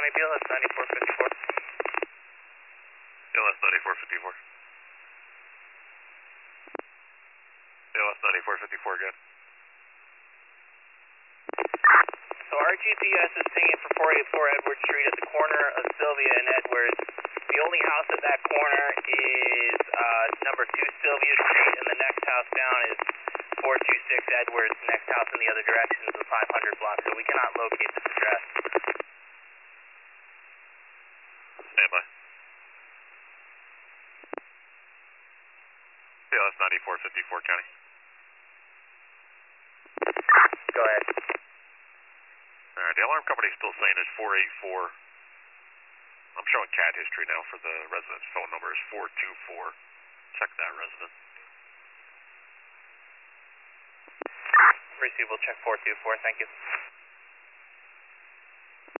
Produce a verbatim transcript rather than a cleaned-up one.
County B L S ninety-four fifty-four. B L S ninety-four fifty-four. B L S ninety-four fifty-four again. So our G P S is saying for four eighty-four Edward Street at the corner of Sylvia and Edwards. The only house at that corner is uh, number two Sylvia Street, and the next house down is four two six Edwards. Next house in the other direction is the five hundred block, so we cannot locate this address. Stand by. B L S ninety-four fifty-four County. Go ahead. Alright, the alarm company is still saying it's four eight four. I'm showing cat history now for the resident's phone number is four two four. Check that resident. Receive, we'll check four two four, thank you.